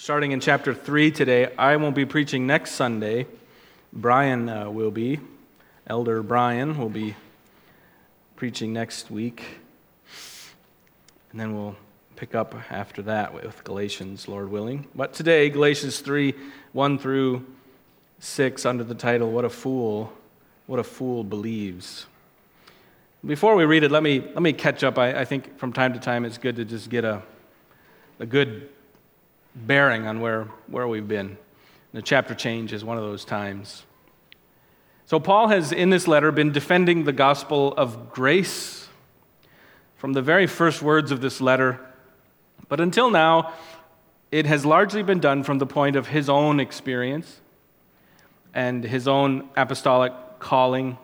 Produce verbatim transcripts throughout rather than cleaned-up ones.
starting in chapter three today. I won't be preaching next Sunday. Brian uh, will be. Elder Brian will be preaching next week. And then we'll pick up after that with Galatians, Lord willing. But today, Galatians three, one through six, under the title, What a Fool, What a Fool Believes. Before we read it, let me let me catch up. I, I think from time to time it's good to just get a a good bearing on where, where we've been. The chapter change is one of those times. So Paul has, in this letter, been defending the gospel of grace from the very first words of this letter. But until now, it has largely been done from the point of his own experience and his own apostolic calling.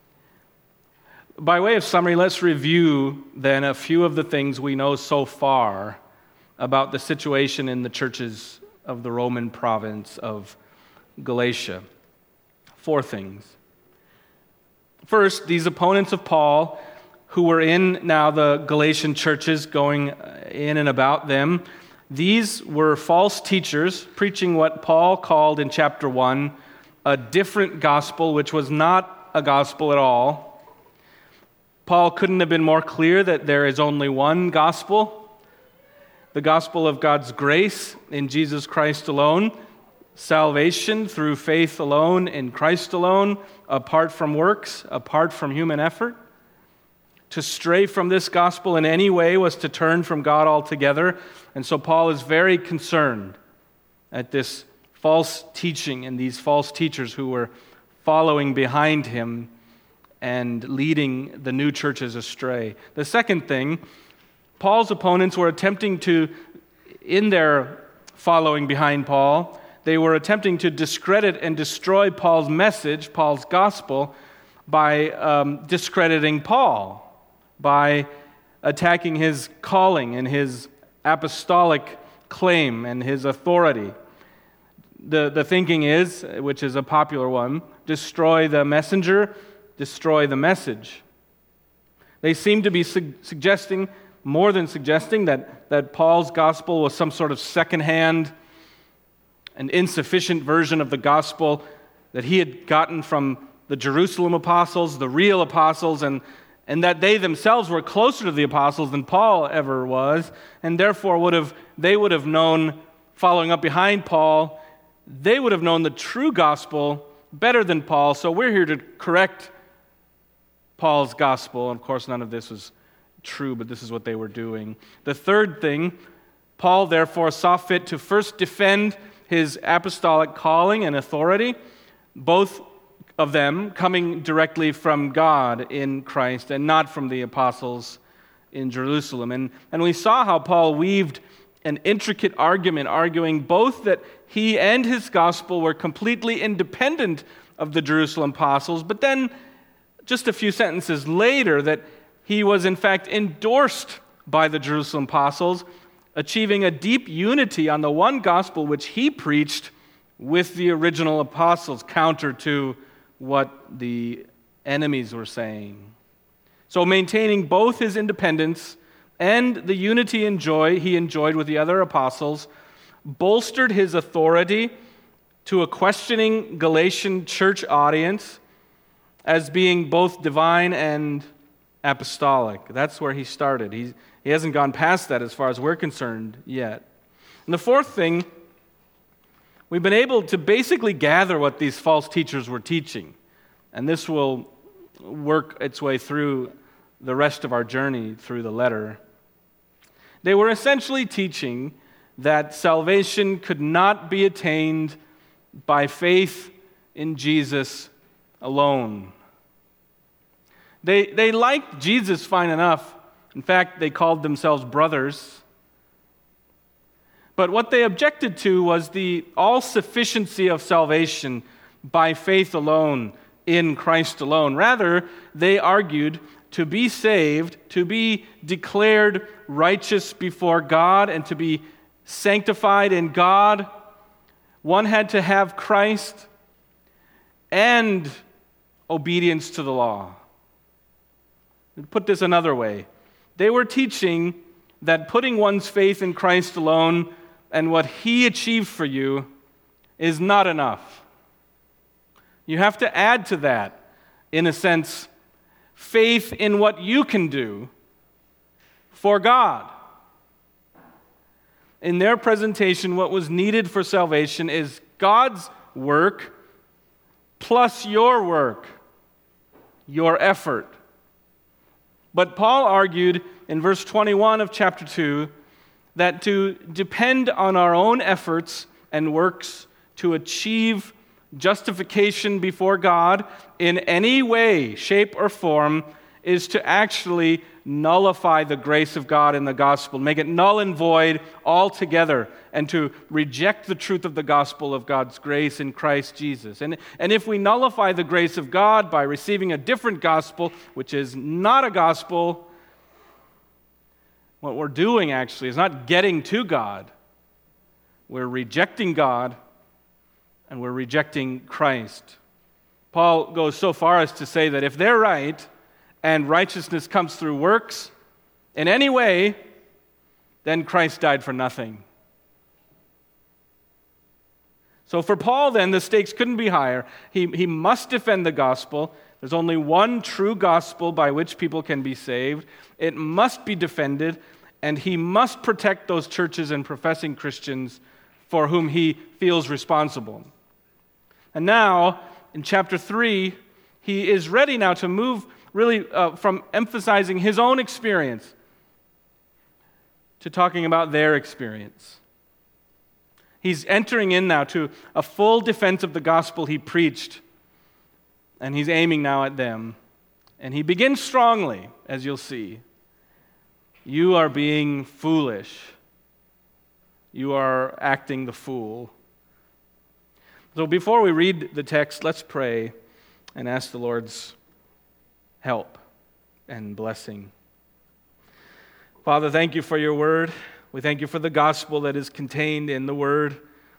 By way of summary, let's review then a few of the things we know so far about the situation in the churches of the Roman province of Galatia. Four things. First, these opponents of Paul, who were in now the Galatian churches, going in and about them, these were false teachers preaching what Paul called in chapter one a different gospel, which was not a gospel at all. Paul couldn't have been more clear that there is only one gospel, the gospel of God's grace in Jesus Christ alone, salvation through faith alone in Christ alone, apart from works, apart from human effort. To stray from this gospel in any way was to turn from God altogether, and so Paul is very concerned at this false teaching and these false teachers who were following behind him and leading the new churches astray. The second thing, Paul's opponents were attempting to, in their following behind Paul, they were attempting to discredit and destroy Paul's message, Paul's gospel, by um, discrediting Paul, by attacking his calling and his apostolic claim and his authority. The, the thinking is, which is a popular one, destroy the messenger, destroy the message. They seem to be su- suggesting more than suggesting that, that Paul's gospel was some sort of secondhand and insufficient version of the gospel that he had gotten from the Jerusalem apostles, the real apostles, and, and that they themselves were closer to the apostles than Paul ever was, and therefore would have they would have known, following up behind Paul, they would have known the true gospel better than Paul, so we're here to correct Paul's gospel. And of course, none of this was true, but this is what they were doing. The third thing, Paul therefore saw fit to first defend his apostolic calling and authority, both of them coming directly from God in Christ and not from the apostles in Jerusalem. And, and we saw how Paul weaved an intricate argument, arguing both that he and his gospel were completely independent of the Jerusalem apostles, but then just a few sentences later that he was in fact endorsed by the Jerusalem apostles, achieving a deep unity on the one gospel which he preached with the original apostles, counter to what the enemies were saying. So maintaining both his independence and the unity and joy he enjoyed with the other apostles bolstered his authority to a questioning Galatian church audience as being both divine and apostolic. That's where he started. He, he hasn't gone past that as far as we're concerned yet. And the fourth thing, we've been able to basically gather what these false teachers were teaching. And this will work its way through the rest of our journey through the letter. They were essentially teaching that salvation could not be attained by faith in Jesus alone. They, they liked Jesus fine enough. In fact, they called themselves brothers. But what they objected to was the all-sufficiency of salvation by faith alone, in Christ alone. Rather, they argued to be saved, to be declared righteous before God, and to be sanctified in God, one had to have Christ and obedience to the law. To put this another way, they were teaching that putting one's faith in Christ alone and what He achieved for you is not enough. You have to add to that, in a sense, faith in what you can do for God. In their presentation, what was needed for salvation is God's work plus your work, your effort. But Paul argued in verse twenty-one of chapter two that to depend on our own efforts and works to achieve justification before God in any way, shape, or form is to actually nullify the grace of God in the gospel, make it null and void altogether, and to reject the truth of the gospel of God's grace in Christ Jesus. And, and if we nullify the grace of God by receiving a different gospel, which is not a gospel, what we're doing actually is not getting to God. We're rejecting God, and we're rejecting Christ. Paul goes so far as to say that if they're right, and righteousness comes through works in any way, then Christ died for nothing. So for Paul, then, the stakes couldn't be higher. He, he must defend the gospel. There's only one true gospel by which people can be saved. It must be defended, and he must protect those churches and professing Christians for whom he feels responsible. And now, in chapter three, he is ready now to move really uh, from emphasizing his own experience to talking about their experience. He's entering in now to a full defense of the gospel he preached, and he's aiming now at them. And he begins strongly, as you'll see. You are being foolish. You are acting the fool. So before we read the text, let's pray and ask the Lord's help and blessing. Father, thank you for your word. We thank you for the gospel that is contained in the word.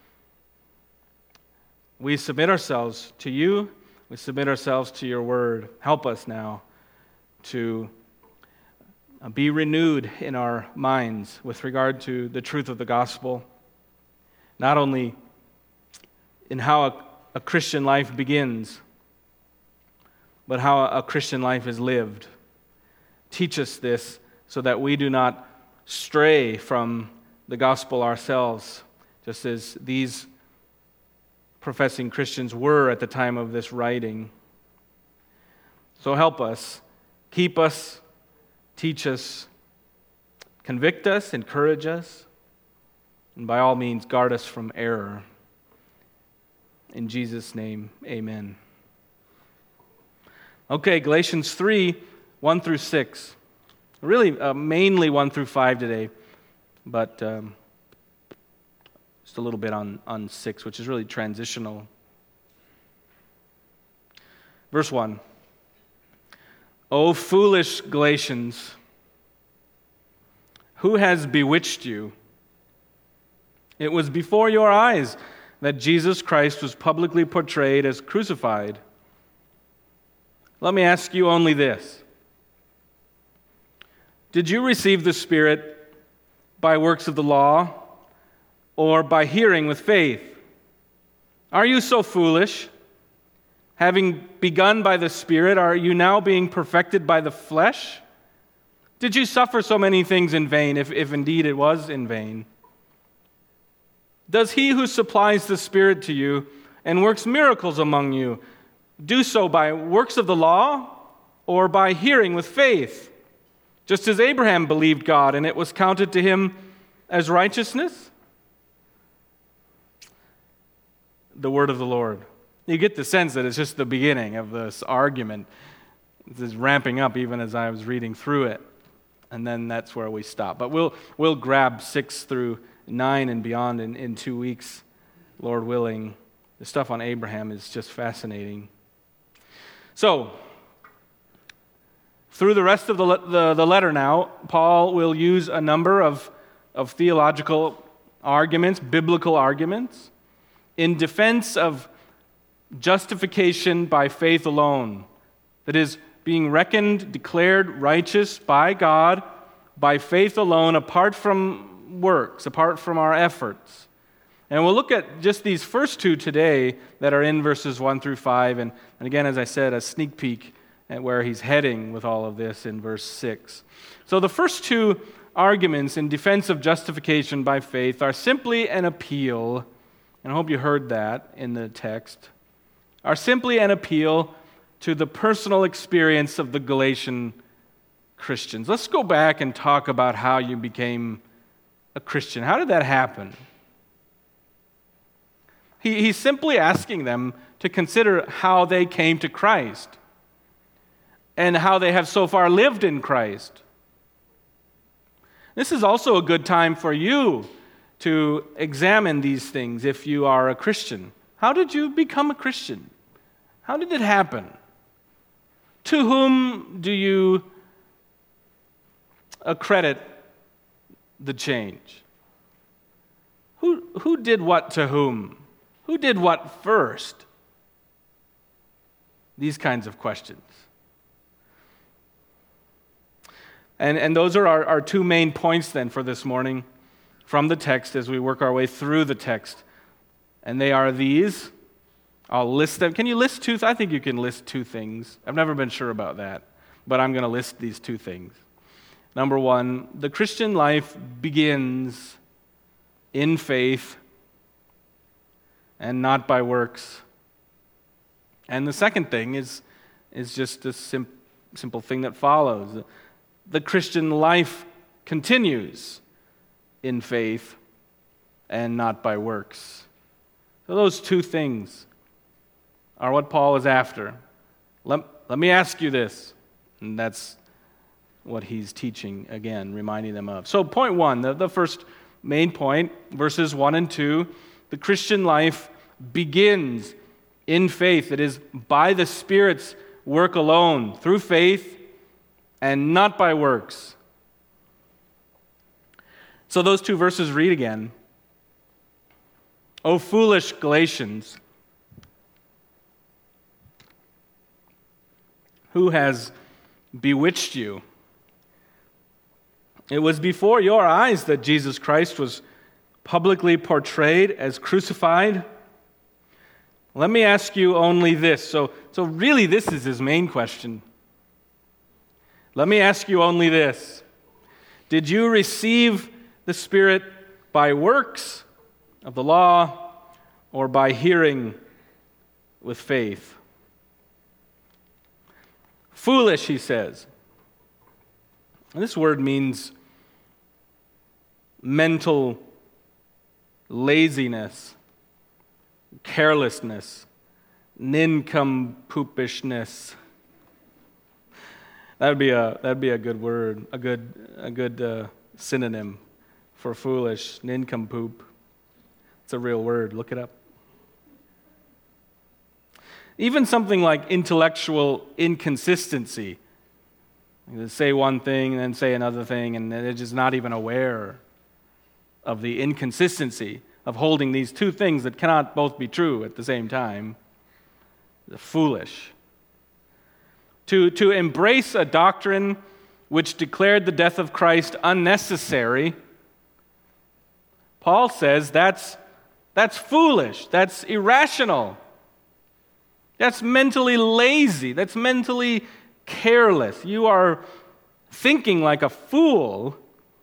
We submit ourselves to you. We submit ourselves to your word. Help us now to be renewed in our minds with regard to the truth of the gospel, not only in how a, a Christian life begins, but how a Christian life is lived. Teach us this so that we do not stray from the gospel ourselves, just as these professing Christians were at the time of this writing. So help us, keep us, teach us, convict us, encourage us, and by all means guard us from error. In Jesus' name, amen. Okay, Galatians three, one through six. Really, uh, mainly one through five today, but um, just a little bit on, on six, which is really transitional. Verse one. O foolish Galatians, who has bewitched you? It was before your eyes that Jesus Christ was publicly portrayed as crucified. Let me ask you only this. Did you receive the Spirit by works of the law or by hearing with faith? Are you so foolish? Having begun by the Spirit, are you now being perfected by the flesh? Did you suffer so many things in vain, if, if indeed it was in vain? Does he who supplies the Spirit to you and works miracles among you do so by works of the law or by hearing with faith? Just as Abraham believed God and it was counted to him as righteousness? The word of the Lord. You get the sense that it's just the beginning of this argument. This is ramping up even as I was reading through it. And then that's where we stop. But we'll we'll grab six through nine and beyond in, in two weeks, Lord willing. The stuff on Abraham is just fascinating. So, through the rest of the, the, the letter now, Paul will use a number of, of theological arguments, biblical arguments, in defense of justification by faith alone. That is, being reckoned, declared righteous by God by faith alone, apart from works, apart from our efforts. And we'll look at just these first two today that are in verses one through five, and, and again, as I said, a sneak peek at where he's heading with all of this in verse six. So the first two arguments in defense of justification by faith are simply an appeal, and I hope you heard that in the text, are simply an appeal to the personal experience of the Galatian Christians. Let's go back and talk about how you became a Christian. How did that happen? He, he's simply asking them to consider how they came to Christ and how they have so far lived in Christ. This is also a good time for you to examine these things if you are a Christian. How did you become a Christian? How did it happen? To whom do you accredit the change? Who, who did what to whom? Who did what first? These kinds of questions. And, and those are our, our two main points then for this morning from the text as we work our way through the text. And they are these. I'll list them. Can you list two? I think you can list two things. I've never been sure about that, but I'm going to list these two things. Number one, the Christian life begins in faith and not by works. And the second thing is, is just a sim- simple thing that follows. The Christian life continues in faith and not by works. So those two things are what Paul is after. Let, let me ask you this, and that's what he's teaching again, reminding them of. So point one, the, the first main point, verses one and two, the Christian life begins in faith. It is by the Spirit's work alone, through faith and not by works. So those two verses read again. O foolish Galatians, who has bewitched you? It was before your eyes that Jesus Christ was publicly portrayed as crucified. Let me ask you only this. So, so really this is his main question. Let me ask you only this. Did you receive the Spirit by works of the law or by hearing with faith? Foolish, he says. And this word means mental laziness, carelessness, nincompoopishness. That'd be a that'd be a good word, a good a good uh, synonym for foolish, nincompoop. It's a real word. Look it up. Even something like intellectual inconsistency. You say one thing and then say another thing, and they're just not even aware of the inconsistency of holding these two things that cannot both be true at the same time. They're foolish. To, to embrace a doctrine which declared the death of Christ unnecessary, Paul says that's, that's foolish, that's irrational, that's mentally lazy, that's mentally careless. You are thinking like a fool.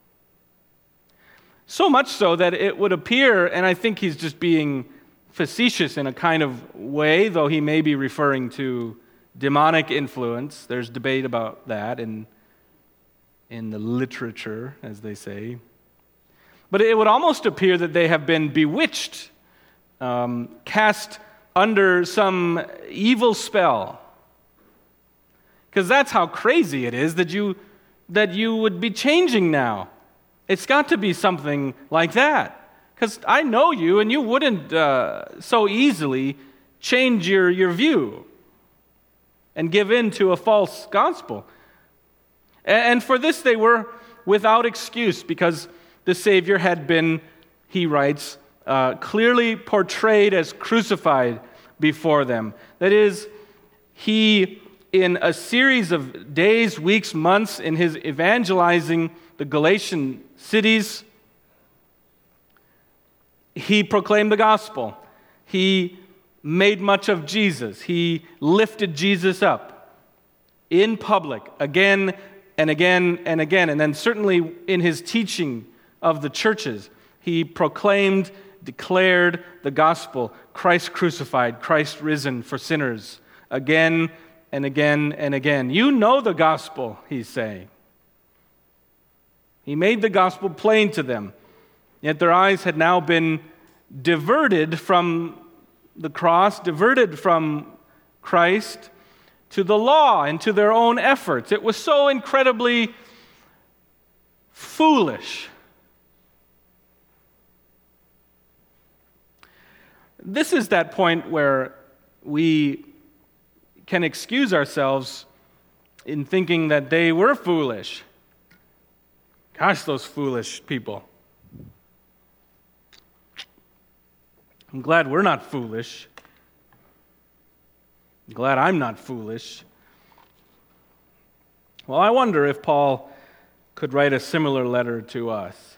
So much so that it would appear, and I think he's just being facetious in a kind of way, though he may be referring to demonic influence. There's debate about that in, in the literature, as they say. But it would almost appear that they have been bewitched, um, cast under some evil spell. Because that's how crazy it is that you that you would be changing now. It's got to be something like that. Because I know you, and you wouldn't uh, so easily change your, your view and give in to a false gospel. And, and for this they were without excuse, because the Savior had been, he writes, uh, clearly portrayed as crucified before them. That is, he, in a series of days, weeks, months, in his evangelizing the Galatian cities, He proclaimed the gospel. He made much of Jesus. He lifted Jesus up in public again and again and again. And then certainly in his teaching of the churches, he proclaimed, declared the gospel, Christ crucified, Christ risen for sinners, again and again and again. You know the gospel, he's saying. He made the gospel plain to them, yet their eyes had now been diverted from the cross, diverted from Christ to the law and to their own efforts. It was so incredibly foolish. This is that point where we can excuse ourselves in thinking that they were foolish. Gosh, those foolish people. I'm glad we're not foolish. I'm glad I'm not foolish. Well, I wonder if Paul could write a similar letter to us,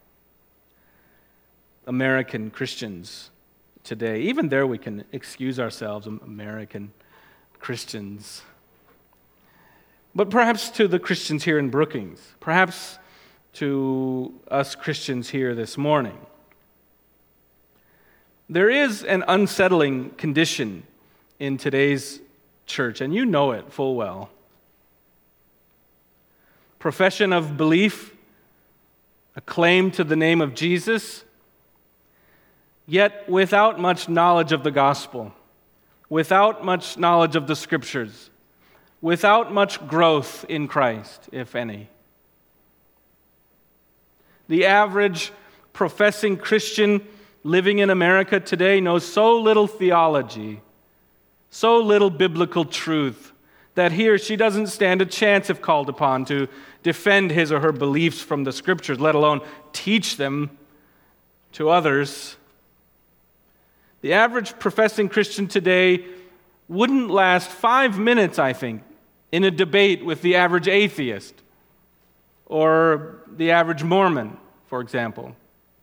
American Christians today. Even there we can excuse ourselves, American Christians. But perhaps to the Christians here in Brookings, perhaps to us Christians here this morning. There is an unsettling condition in today's church, and you know it full well. Profession of belief, a claim to the name of Jesus, yet without much knowledge of the gospel, without much knowledge of the scriptures, without much growth in Christ, if any. The average professing Christian living in America today knows so little theology, so little biblical truth, that he or she doesn't stand a chance if called upon to defend his or her beliefs from the scriptures, let alone teach them to others. The average professing Christian today wouldn't last five minutes, I think, in a debate with the average atheist or the average Mormon, for example.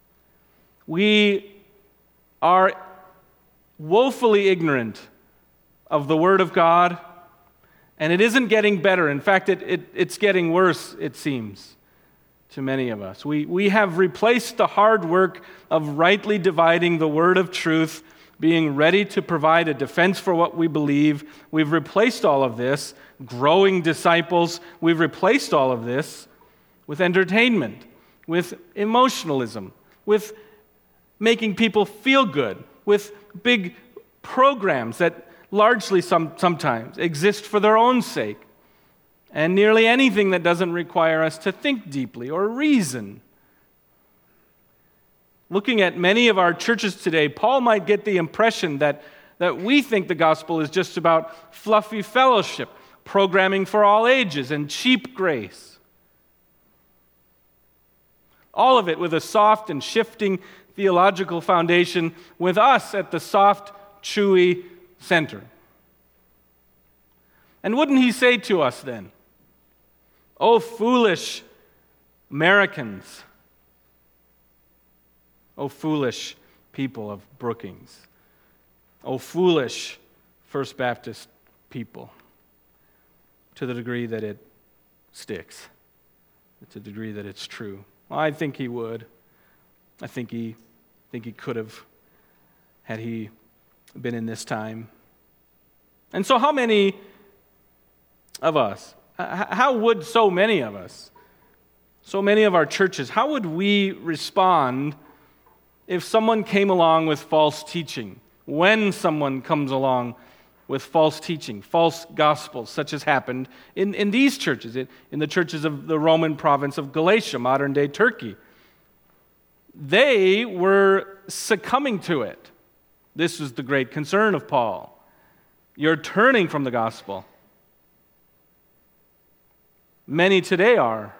We are woefully ignorant of the Word of God, and it isn't getting better. In fact, it, it, it's getting worse, it seems, to many of us. We, we have replaced the hard work of rightly dividing the word of truth, being ready to provide a defense for what we believe. We've replaced all of this, growing disciples. We've replaced all of this with entertainment, with emotionalism, with making people feel good, with big programs that largely some, sometimes exist for their own sake, and nearly anything that doesn't require us to think deeply or reason. Looking at many of our churches today, Paul might get the impression that, that we think the gospel is just about fluffy fellowship, programming for all ages, and cheap grace. All of it with a soft and shifting theological foundation, with us at the soft, chewy center. And wouldn't he say to us then, "Oh, foolish Americans, oh, foolish people of Brookings, oh, foolish First Baptist people," to the degree that it sticks, to the degree that it's true? Well, I think he would. I think he, think he could have, had he been in this time. And so how many of us, how would so many of us, so many of our churches, how would we respond if someone came along with false teaching? When someone comes along with false teaching, false gospels, such as happened in, in these churches, in, in the churches of the Roman province of Galatia, modern-day Turkey. They were succumbing to it. This was the great concern of Paul. You're turning from the gospel. Many today are.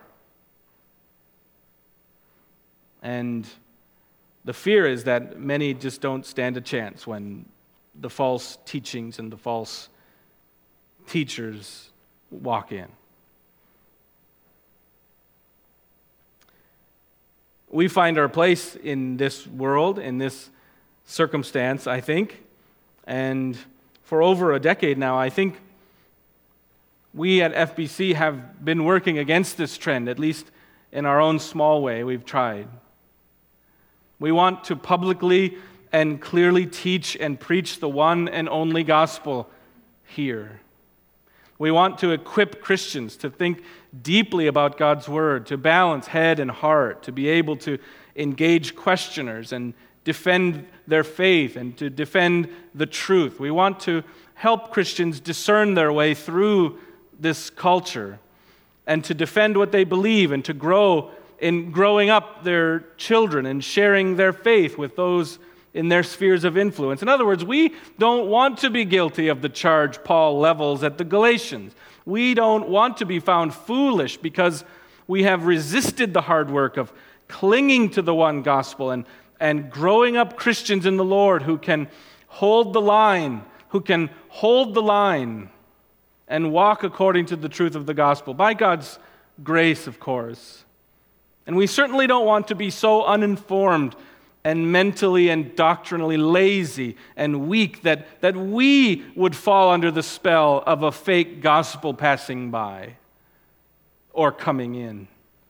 And the fear is that many just don't stand a chance when the false teachings and the false teachers walk in. We find our place in this world, in this circumstance, I think. And for over a decade now, I think we at F B C have been working against this trend, at least in our own small way. We've tried. We want to publicly and clearly teach and preach the one and only gospel here. We want to equip Christians to think deeply about God's word, to balance head and heart, to be able to engage questioners and defend their faith and to defend the truth. We want to help Christians discern their way through this culture and to defend what they believe and to grow in growing up their children and sharing their faith with those in their spheres of influence. In other words, we don't want to be guilty of the charge Paul levels at the Galatians. We don't want to be found foolish because we have resisted the hard work of clinging to the one gospel and, and growing up Christians in the Lord who can hold the line, who can hold the line and walk according to the truth of the gospel, by God's grace, of course. And we certainly don't want to be so uninformed and mentally and doctrinally lazy and weak that, that we would fall under the spell of a fake gospel passing by or coming in.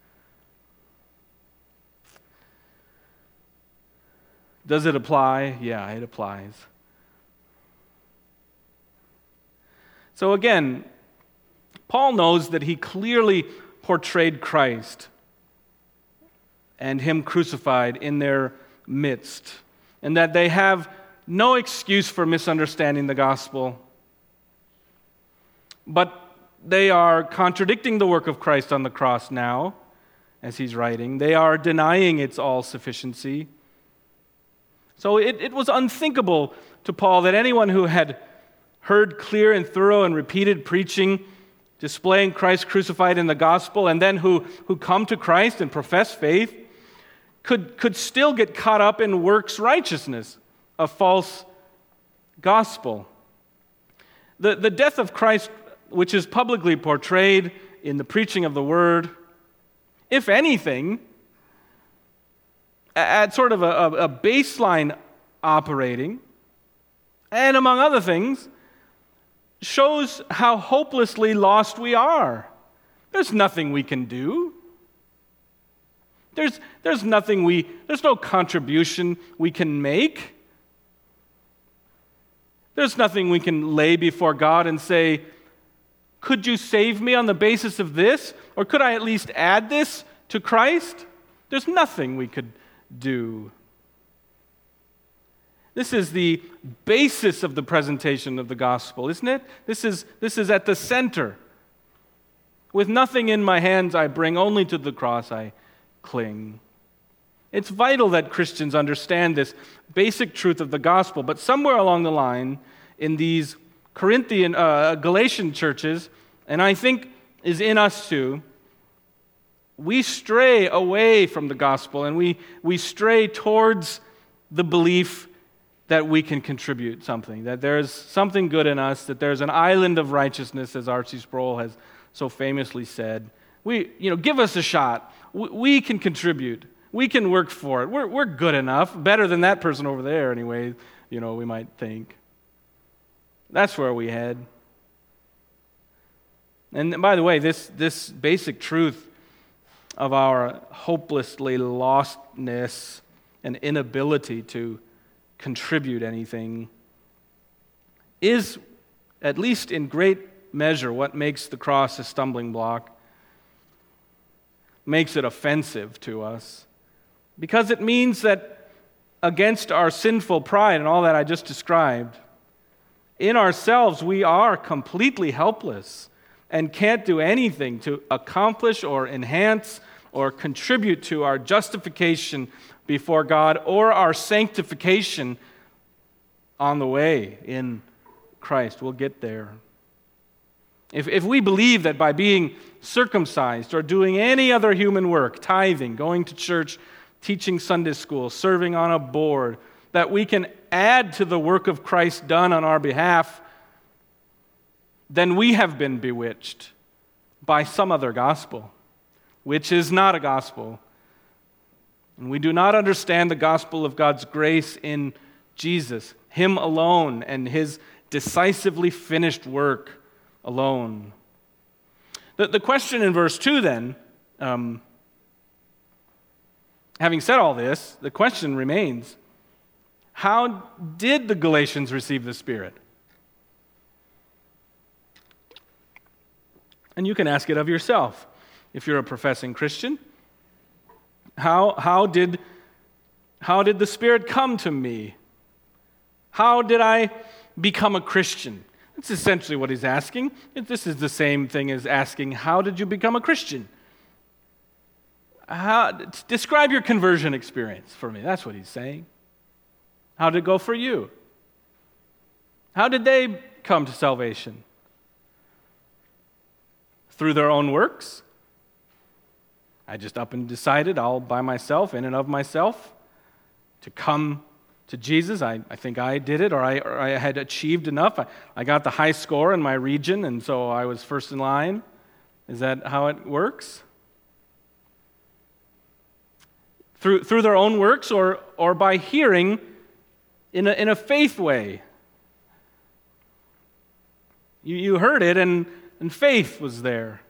Does it apply? Yeah, it applies. So again, Paul knows that he clearly portrayed Christ and him crucified in their midst, and that they have no excuse for misunderstanding the gospel. But they are contradicting the work of Christ on the cross now, as he's writing. They are denying its all-sufficiency. So it, it was unthinkable to Paul that anyone who had heard clear and thorough and repeated preaching displaying Christ crucified in the gospel, and then who, who come to Christ and profess faith, could, could still get caught up in works righteousness, a false gospel. The, the death of Christ, which is publicly portrayed in the preaching of the word, if anything, at sort of a, a baseline operating, and among other things, shows how hopelessly lost we are. There's nothing we can do. There's, there's nothing we, there's no contribution we can make. There's nothing we can lay before God and say, could you save me on the basis of this? Or could I at least add this to Christ? There's nothing we could do. This is the basis of the presentation of the gospel, isn't it? This is, this is at the center. With nothing in my hands I bring, only to the cross I cling. It's vital that Christians understand this basic truth of the gospel, but somewhere along the line in these Corinthian, uh, Galatian churches, and I think is in us too, we stray away from the gospel and we, we stray towards the belief that we can contribute something, that there's something good in us, that there's an island of righteousness, as R C Sproul has so famously said. We, you know, give us a shot. We, we can contribute. We can work for it. We're, we're good enough, better than that person over there anyway, you know, we might think. That's where we head. And by the way, this, this basic truth of our hopelessly lostness and inability to contribute anything is, at least in great measure, what makes the cross a stumbling block, makes it offensive to us, because it means that against our sinful pride and all that I just described, in ourselves we are completely helpless and can't do anything to accomplish or enhance or contribute to our justification before God or our sanctification on the way in Christ. We'll get there. If, if we believe that by being circumcised or doing any other human work, tithing, going to church, teaching Sunday school, serving on a board, that we can add to the work of Christ done on our behalf, then we have been bewitched by some other gospel, which is not a gospel. And we do not understand the gospel of God's grace in Jesus, Him alone, and His decisively finished work alone. The, the question in verse two then, um, having said all this, the question remains, how did the Galatians receive the Spirit? And you can ask it of yourself if you're a professing Christian. How, how, did, how did the Spirit come to me? How did I become a Christian? That's essentially what he's asking. This is the same thing as asking, how did you become a Christian? How, describe your conversion experience for me. That's what he's saying. How did it go for you? How did they come to salvation? Through their own works? I just up and decided all by myself, in and of myself, to come to Jesus. I, I think I did it, or I, or I had achieved enough. I, I got the high score in my region, and so I was first in line. Is that how it works? Through, through their own works, or, or by hearing in a, in a faith way? You, you heard it, and, and faith was there.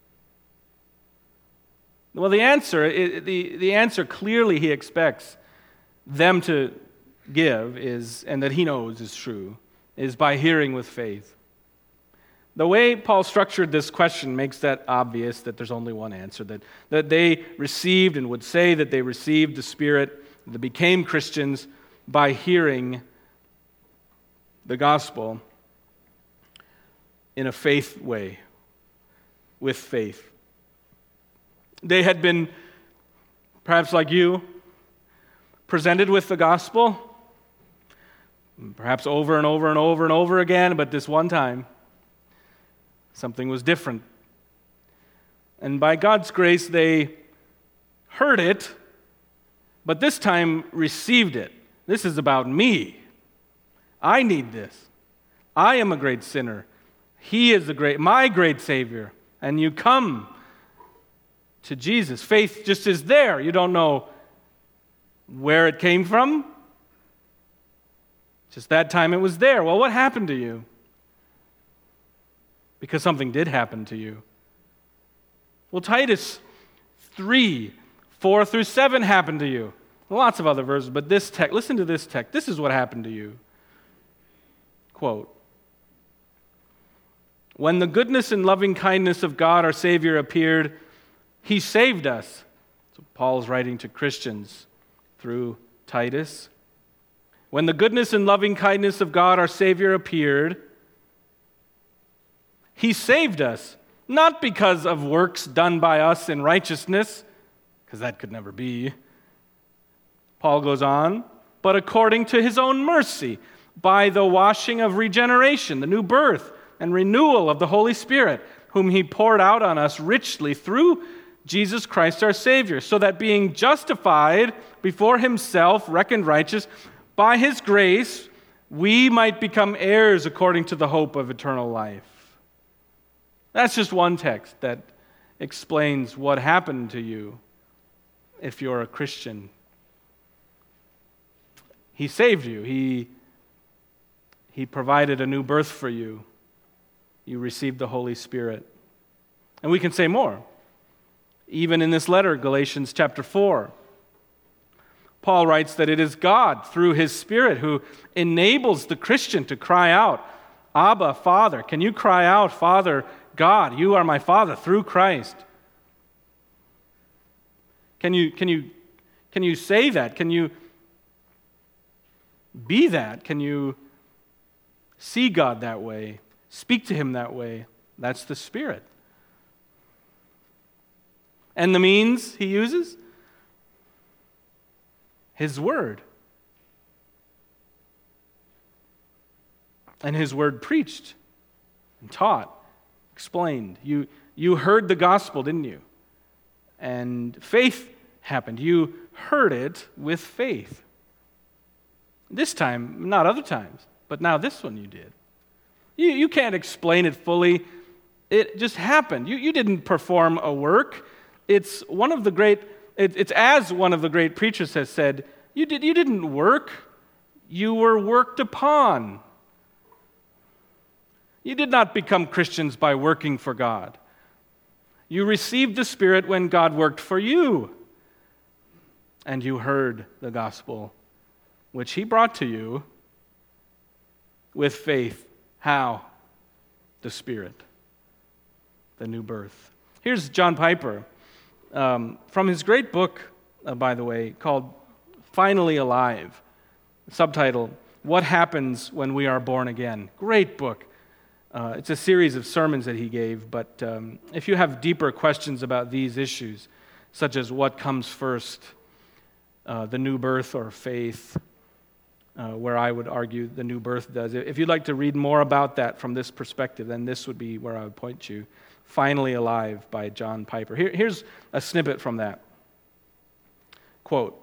Well, the answer, the, the answer clearly he expects them to give is, and that he knows is true, is by hearing with faith. The way Paul structured this question makes that obvious, that there's only one answer, that, that they received and would say that they received the Spirit, that became Christians by hearing the gospel in a faith way, with faith. They had been, perhaps like you, presented with the gospel, perhaps over and over and over and over again, but this one time, something was different. And by God's grace, they heard it, but this time received it. This is about me. I need this. I am a great sinner. He is the great, my great Savior. And you come to Jesus. Faith just is there. You don't know where it came from. Just that time it was there. Well, what happened to you? Because something did happen to you. Well, Titus three, four through seven happened to you. Lots of other verses, but this text, listen to this text. This is what happened to you. Quote, "When the goodness and loving kindness of God our Savior appeared, He saved us." So Paul's writing to Christians through Titus. "When the goodness and loving kindness of God our Savior appeared, He saved us, not because of works done by us in righteousness," because that could never be. Paul goes on, "but according to His own mercy, by the washing of regeneration, the new birth and renewal of the Holy Spirit, whom He poured out on us richly through Jesus Christ our Savior, so that being justified before Himself, reckoned righteous, by His grace, we might become heirs according to the hope of eternal life." That's just one text that explains what happened to you if you're a Christian. He saved you. He, he provided a new birth for you. You received the Holy Spirit. And we can say more. Even in this letter, Galatians chapter four, Paul writes that it is God, through His Spirit, who enables the Christian to cry out, "Abba, Father." Can you cry out, "Father, God, you are my Father," through Christ? Can you, can you, can you say that? Can you be that? Can you see God that way? Speak to Him that way? That's the Spirit. And the means He uses? His Word. And His Word preached and taught, explained. You, you heard the gospel, didn't you? And faith happened. You heard it with faith. This time, not other times, but now this one you did. You, you can't explain it fully. It just happened. You, you didn't perform a work. It's one of the great it, it's as one of the great preachers has said, you, did, you didn't work, you were worked upon. You did not become Christians by working for God. You received the Spirit when God worked for you. And you heard the gospel, which He brought to you with faith. How? The Spirit. The new birth. Here's John Piper um, from his great book, uh, by the way, called Finally Alive. Subtitle, What Happens When We Are Born Again. Great book. Uh, it's a series of sermons that he gave, but um, if you have deeper questions about these issues, such as what comes first, uh, the new birth or faith, uh, where I would argue the new birth does. If you'd like to read more about that from this perspective, then this would be where I would point you. Finally Alive by John Piper. Here, here's a snippet from that. Quote,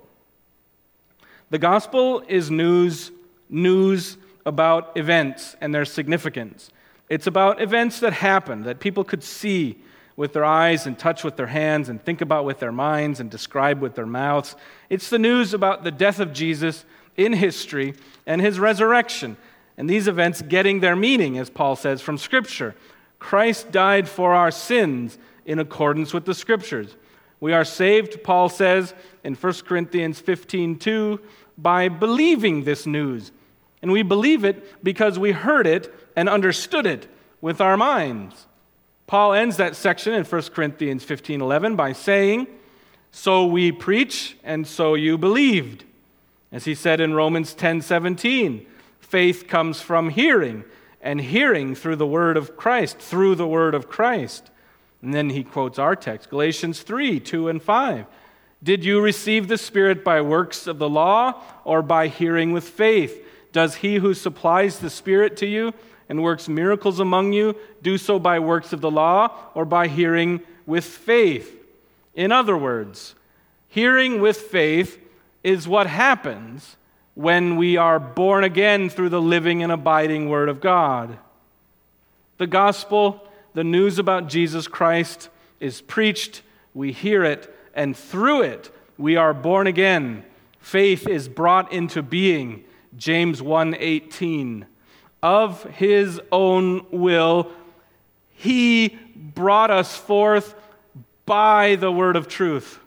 "The gospel is news, news about events and their significance. It's about events that happen, that people could see with their eyes and touch with their hands and think about with their minds and describe with their mouths. It's the news about the death of Jesus in history and His resurrection, and these events getting their meaning, as Paul says, from Scripture. Christ died for our sins in accordance with the Scriptures. We are saved, Paul says in First Corinthians fifteen two, by believing this news. And we believe it because we heard it and understood it with our minds." Paul ends that section in First Corinthians fifteen eleven by saying, "So we preach, and so you believed." As he said in Romans ten seventeen, "Faith comes from hearing, and hearing through the word of Christ, through the word of Christ." And then he quotes our text, Galatians three two and five. "Did you receive the Spirit by works of the law or by hearing with faith? Does he who supplies the Spirit to you and works miracles among you do so by works of the law or by hearing with faith?" In other words, hearing with faith is what happens when we are born again through the living and abiding Word of God. The gospel, the news about Jesus Christ, is preached, we hear it, and through it we are born again. Faith is brought into being. James one eighteen. Of His own will, He brought us forth by the word of truth.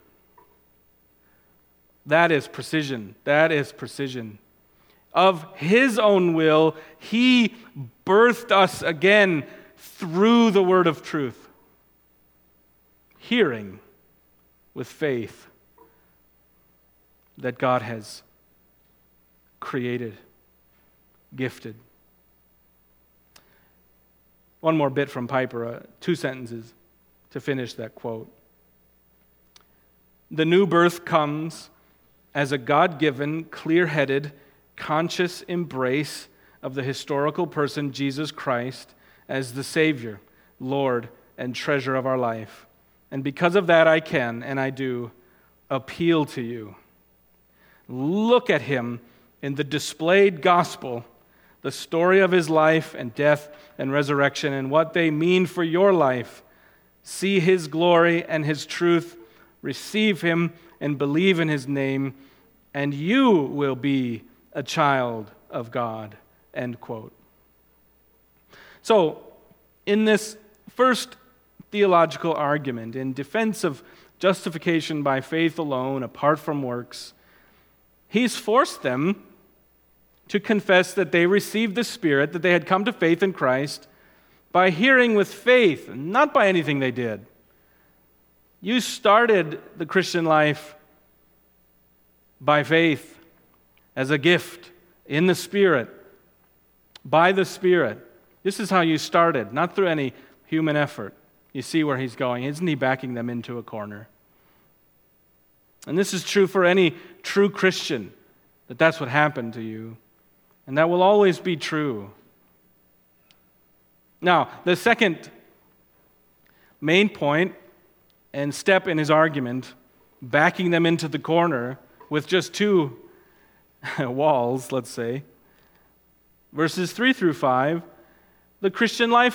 That is precision. That is precision. Of His own will, He birthed us again through the word of truth. Hearing with faith that God has created, gifted. One more bit from Piper, uh, two sentences to finish that quote. "The new birth comes as a God-given, clear-headed, conscious embrace of the historical person Jesus Christ as the Savior, Lord, and treasure of our life. And because of that, I can, and I do, appeal to you. Look at Him in the displayed gospel, the story of His life and death and resurrection and what they mean for your life. See His glory and His truth. Receive Him and believe in His name, and you will be a child of God." End quote. So, in this first theological argument, in defense of justification by faith alone, apart from works, he's forced them to confess that they received the Spirit, that they had come to faith in Christ by hearing with faith, not by anything they did. You started the Christian life by faith, as a gift, in the Spirit, by the Spirit. This is how you started, not through any human effort. You see where he's going. Isn't he backing them into a corner? And this is true for any true Christian, that that's what happened to you. And that will always be true. Now, the second main point and step in his argument, backing them into the corner with just two walls, let's say, verses three through five, the Christian life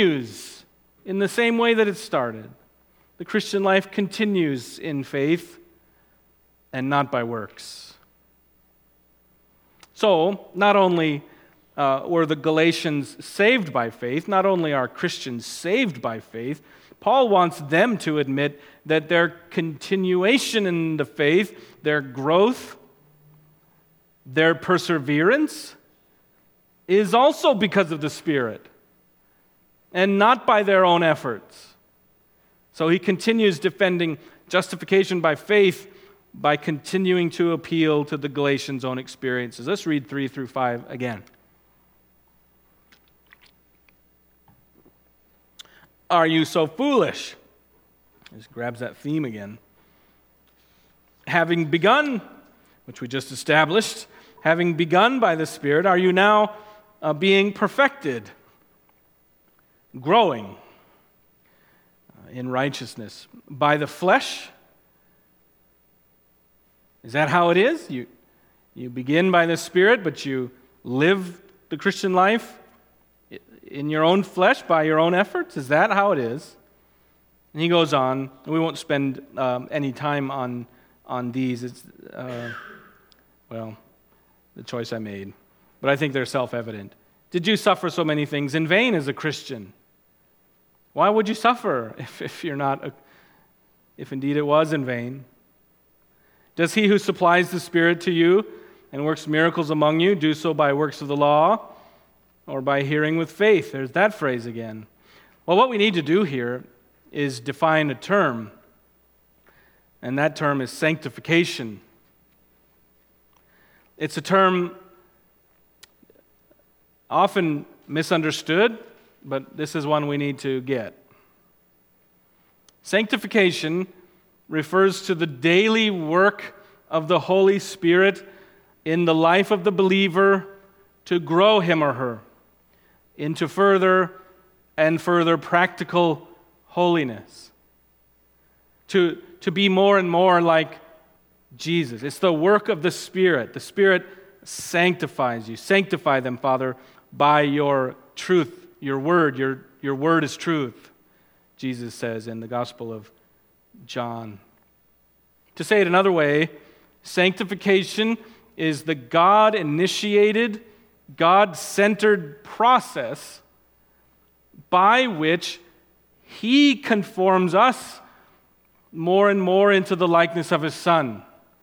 continues in the same way that it started. The Christian life continues in faith, and not by works. So, not only uh, were the Galatians saved by faith, not only are Christians saved by faith, Paul wants them to admit that their continuation in the faith, their growth, their perseverance is also because of the Spirit and not by their own efforts. So he continues defending justification by faith by continuing to appeal to the Galatians' own experiences. Let's read three through five again. Are you so foolish? Just grabs that theme again. Having begun, which we just established, having begun by the Spirit, are you now uh, being perfected, growing uh, in righteousness by the flesh? Is that how it is? You, you begin by the Spirit, but you live the Christian life in your own flesh by your own efforts? Is that how it is? And he goes on. We won't spend um, any time on on these. It's uh, well, the choice I made, but I think they're self-evident. Did you suffer so many things in vain as a Christian? Why would you suffer if, if you're not, a, if indeed it was in vain? Does he who supplies the Spirit to you and works miracles among you do so by works of the law or by hearing with faith? There's that phrase again. Well, what we need to do here is define a term, and that term is sanctification. It's a term often misunderstood, but this is one we need to get. Sanctification refers to the daily work of the Holy Spirit in the life of the believer to grow him or her into further and further practical holiness, to, to be more and more like Jesus. It's the work of the Spirit. The Spirit sanctifies you. Sanctify them, Father, by your truth, your word. Your, your word is truth, Jesus says in the Gospel of John. To say it another way, sanctification is the God-initiated, God-centered process by which He conforms us more and more into the likeness of His Son.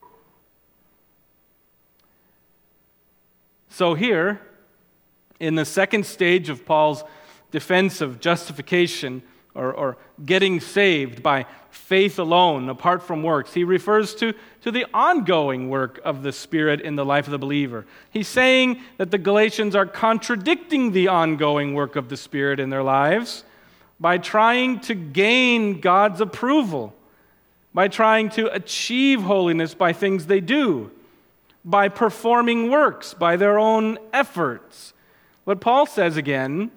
So here, in the second stage of Paul's defense of justification, or, or getting saved by faith alone, apart from works, he refers to, to the ongoing work of the Spirit in the life of the believer. He's saying that the Galatians are contradicting the ongoing work of the Spirit in their lives by trying to gain God's approval, by trying to achieve holiness by things they do, by performing works by their own efforts. What Paul says again,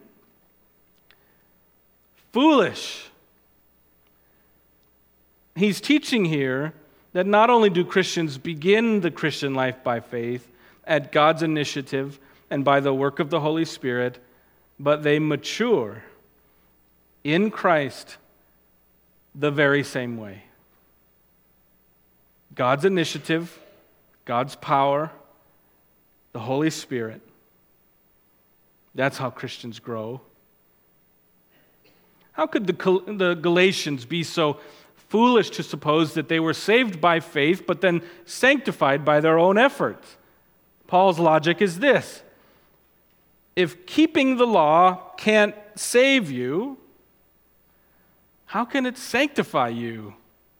foolish. He's teaching here that not only do Christians begin the Christian life by faith at God's initiative and by the work of the Holy Spirit, but they mature in Christ the very same way. God's initiative, God's power, the Holy Spirit. That's how Christians grow. How could the, the Galatians be so foolish to suppose that they were saved by faith but then sanctified by their own efforts? Paul's logic is this: if keeping the law can't save you, how can it sanctify you?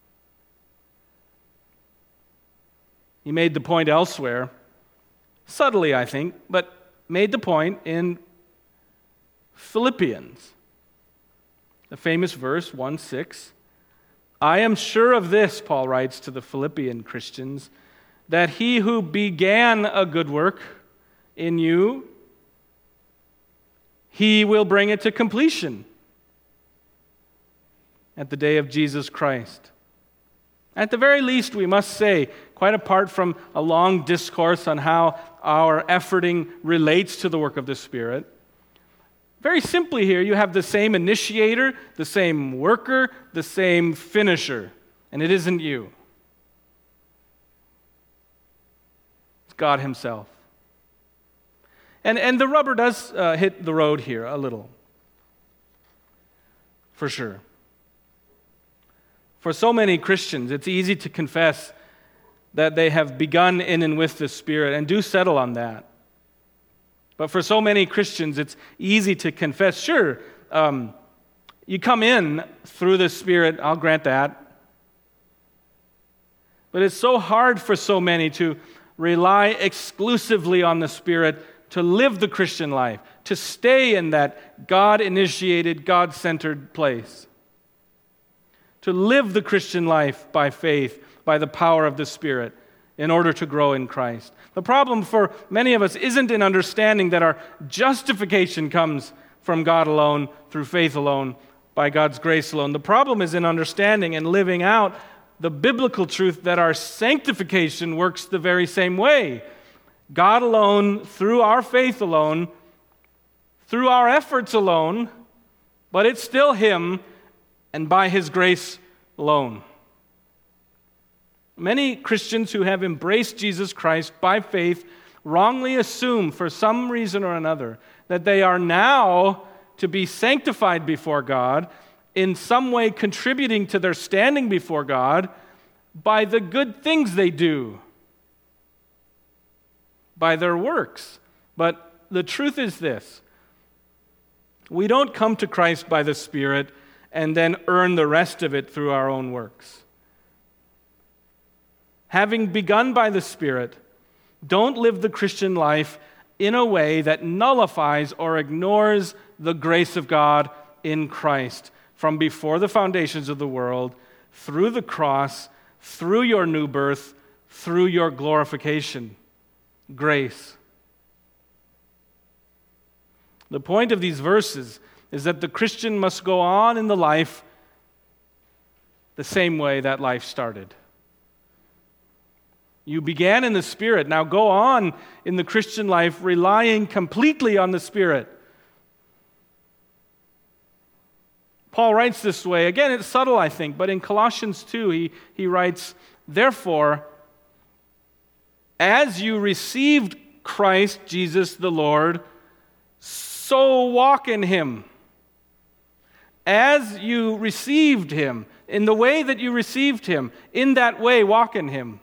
He made the point elsewhere, subtly I think, but made the point in Philippians. The famous verse, one six, I am sure of this, Paul writes to the Philippian Christians, that he who began a good work in you, he will bring it to completion at the day of Jesus Christ. At the very least, we must say, quite apart from a long discourse on how our efforting relates to the work of the Spirit, very simply here, you have the same initiator, the same worker, the same finisher, and it isn't you. It's God himself. And, and the rubber does uh, hit the road here a little, for sure. For so many Christians, it's easy to confess that they have begun in and with the Spirit, and do settle on that. But for so many Christians, it's easy to confess, sure, um, you come in through the Spirit, I'll grant that. But it's so hard for so many to rely exclusively on the Spirit to live the Christian life, to stay in that God-initiated, God-centered place. To live the Christian life by faith, by the power of the Spirit, in order to grow in Christ. The problem for many of us isn't in understanding that our justification comes from God alone, through faith alone, by God's grace alone. The problem is in understanding and living out the biblical truth that our sanctification works the very same way. God alone, through our faith alone, through our efforts alone, but it's still Him, and by His grace alone. Many Christians who have embraced Jesus Christ by faith wrongly assume, for some reason or another, that they are now to be sanctified before God, in some way contributing to their standing before God by the good things they do, by their works. But the truth is this: we don't come to Christ by the Spirit and then earn the rest of it through our own works. Having begun by the Spirit, don't live the Christian life in a way that nullifies or ignores the grace of God in Christ from before the foundations of the world, through the cross, through your new birth, through your glorification. Grace. The point of these verses is that the Christian must go on in the life the same way that life started. You began in the Spirit. Now go on in the Christian life relying completely on the Spirit. Paul writes this way. Again, it's subtle, I think, but in Colossians two, he, he writes, "Therefore, as you received Christ Jesus the Lord, so walk in Him." As you received Him, in the way that you received Him, in that way walk in Him.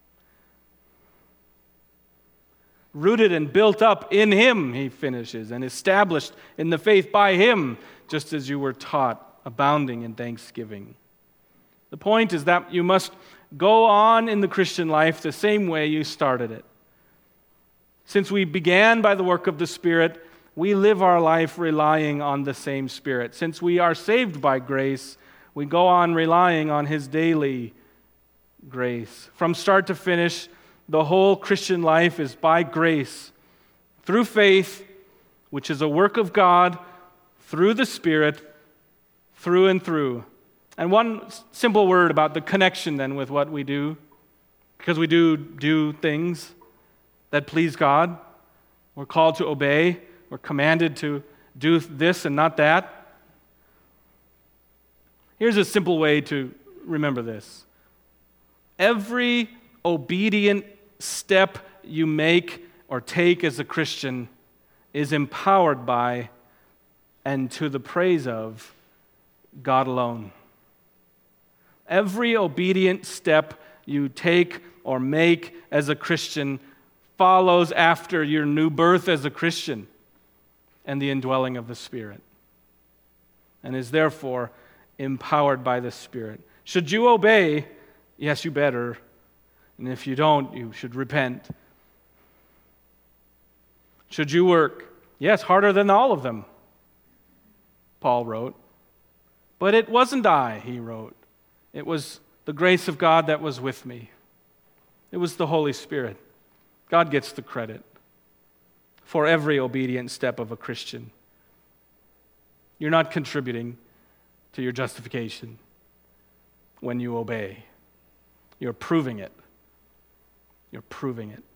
Rooted and built up in Him, he finishes, and established in the faith by Him, just as you were taught, abounding in thanksgiving. The point is that you must go on in the Christian life the same way you started it. Since we began by the work of the Spirit, we live our life relying on the same Spirit. Since we are saved by grace, we go on relying on His daily grace. From start to finish, the whole Christian life is by grace, through faith, which is a work of God, through the Spirit, through and through. And one simple word about the connection then with what we do, because we do do things that please God. We're called to obey. We're commanded to do this and not that. Here's a simple way to remember this. Every obedient step you make or take as a Christian is empowered by and to the praise of God alone. Every obedient step you take or make as a Christian follows after your new birth as a Christian and the indwelling of the Spirit, and is therefore empowered by the Spirit. Should you obey? Yes, you better. And if you don't, you should repent. Should you work? Yes, harder than all of them, Paul wrote. But it wasn't I, he wrote. It was the grace of God that was with me. It was the Holy Spirit. God gets the credit for every obedient step of a Christian. You're not contributing to your justification when you obey. You're proving it. You're proving it.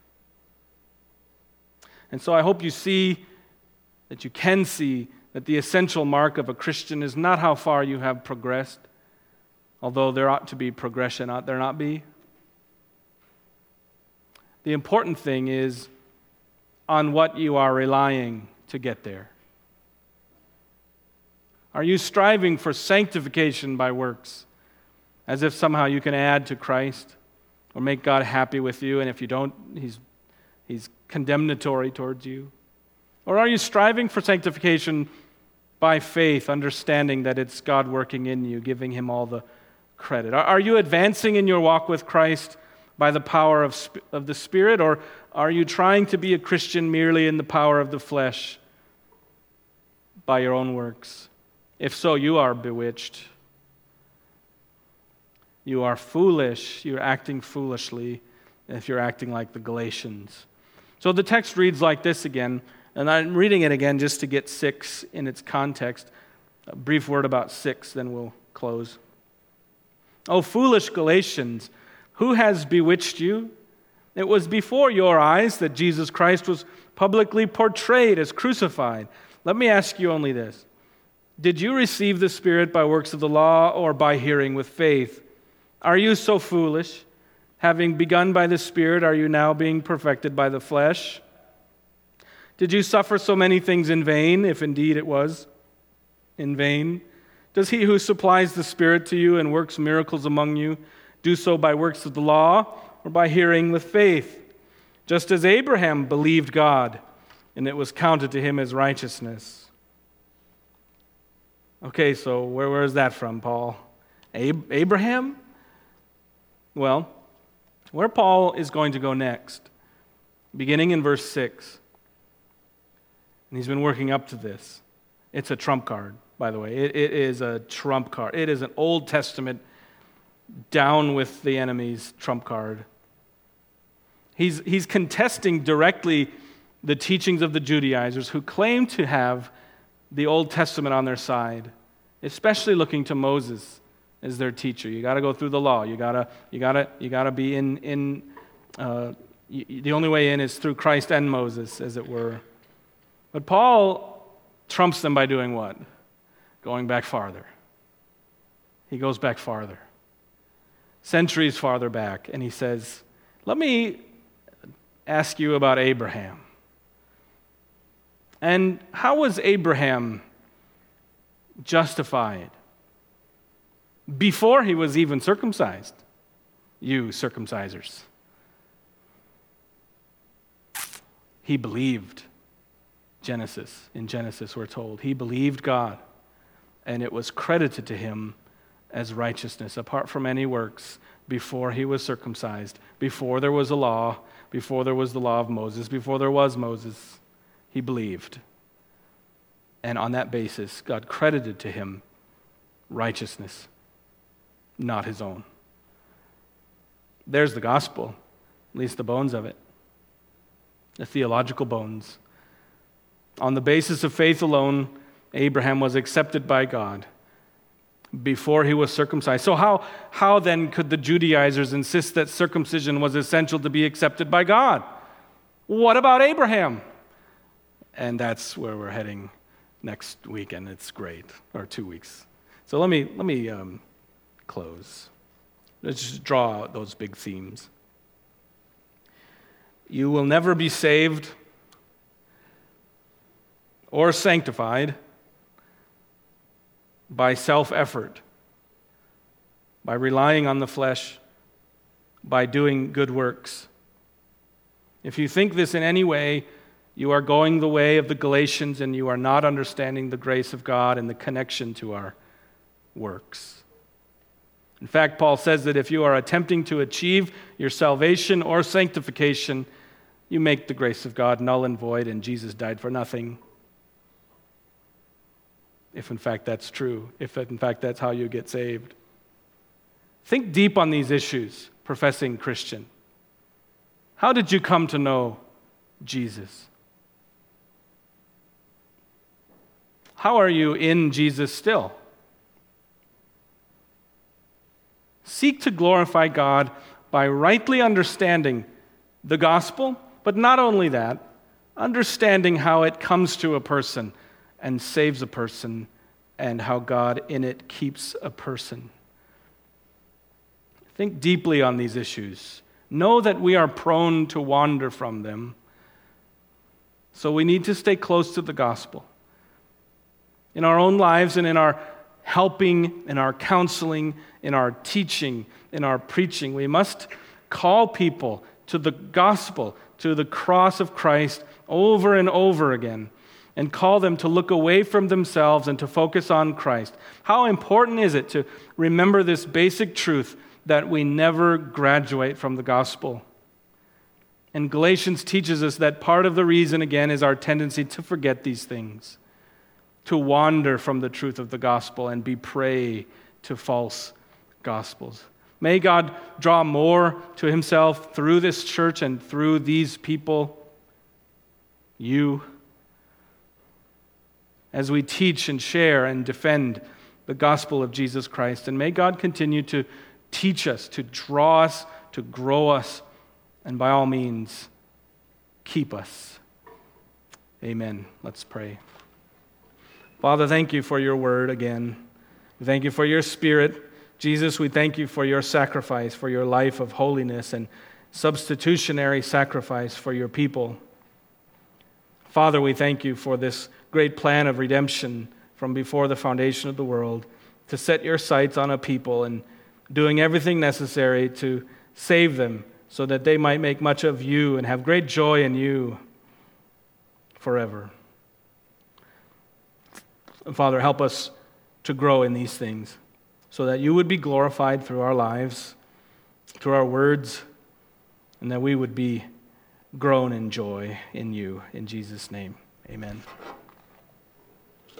And so I hope you see, that you can see, that the essential mark of a Christian is not how far you have progressed, although there ought to be progression, ought there not be? The important thing is on what you are relying to get there. Are you striving for sanctification by works, as if somehow you can add to Christ or make God happy with you, and if you don't, he's, he's condemnatory towards you? Or are you striving for sanctification by faith, understanding that it's God working in you, giving him all the credit? Are, are you advancing in your walk with Christ by the power of, sp- of the Spirit, or are you trying to be a Christian merely in the power of the flesh by your own works? If so, you are bewitched. You are foolish. You're acting foolishly if you're acting like the Galatians. So the text reads like this again, and I'm reading it again just to get six in its context. A brief word about six, then we'll close. O foolish Galatians, who has bewitched you? It was before your eyes that Jesus Christ was publicly portrayed as crucified. Let me ask you only this. Did you receive the Spirit by works of the law or by hearing with faith? Are you so foolish? Having begun by the Spirit, are you now being perfected by the flesh? Did you suffer so many things in vain, if indeed it was in vain? Does he who supplies the Spirit to you and works miracles among you do so by works of the law or by hearing with faith? Just as Abraham believed God, and it was counted to him as righteousness. Okay, so where, where is that from, Paul? Ab- Abraham? Well, where Paul is going to go next, beginning in verse six, and he's been working up to this. It's a trump card, by the way. It, it is a trump card. It is an Old Testament down with the enemy's trump card. He's, he's contesting directly the teachings of the Judaizers who claim to have the Old Testament on their side, especially looking to Moses as their teacher. You got to go through the law. You got to you got to you got to be in in uh, you, the only way in is through Christ and Moses, as it were. But Paul trumps them by doing what? Going back farther. He goes back farther. Centuries farther back, and he says, "Let me ask you about Abraham. And how was Abraham justified before he was even circumcised? You circumcisers." He believed. Genesis. In Genesis, we're told. He believed God, and it was credited to him as righteousness, apart from any works, before he was circumcised, before there was a law, before there was the law of Moses, before there was Moses. He believed. And on that basis, God credited to him righteousness, not his own. There's the gospel, at least the bones of it, the theological bones. On the basis of faith alone, Abraham was accepted by God before he was circumcised. So how, how then could the Judaizers insist that circumcision was essential to be accepted by God? What about Abraham? And that's where we're heading next weekend. It's great, or two weeks. So let me let me um, close. Let's just draw out those big themes. You will never be saved or sanctified by self-effort, by relying on the flesh, by doing good works. If you think this in any way, you are going the way of the Galatians, and you are not understanding the grace of God and the connection to our works. In fact, Paul says that if you are attempting to achieve your salvation or sanctification, you make the grace of God null and void, and Jesus died for nothing. If in fact that's true, if in fact that's how you get saved. Think deep on these issues, professing Christian. How did you come to know Jesus? How are you in Jesus still? Seek to glorify God by rightly understanding the gospel, but not only that, understanding how it comes to a person and saves a person, and how God in it keeps a person. Think deeply on these issues Know that we are prone to wander from them. So we need to stay close to the gospel. In our own lives and in our helping, in our counseling, in our teaching, in our preaching, we must call people to the gospel, to the cross of Christ over and over again, and call them to look away from themselves and to focus on Christ. How important is it to remember this basic truth that we never graduate from the gospel? And Galatians teaches us that part of the reason, again, is our tendency to forget these things, to wander from the truth of the gospel and be prey to false gospels. May God draw more to himself through this church and through these people, you, as we teach and share and defend the gospel of Jesus Christ. And may God continue to teach us, to draw us, to grow us, and by all means, keep us. Amen. Let's pray. Father, thank you for your word again. We thank you for your Spirit. Jesus, we thank you for your sacrifice, for your life of holiness and substitutionary sacrifice for your people. Father, we thank you for this great plan of redemption from before the foundation of the world, to set your sights on a people and doing everything necessary to save them so that they might make much of you and have great joy in you forever. Father, help us to grow in these things so that you would be glorified through our lives, through our words, and that we would be grown in joy in you. In Jesus' name, amen.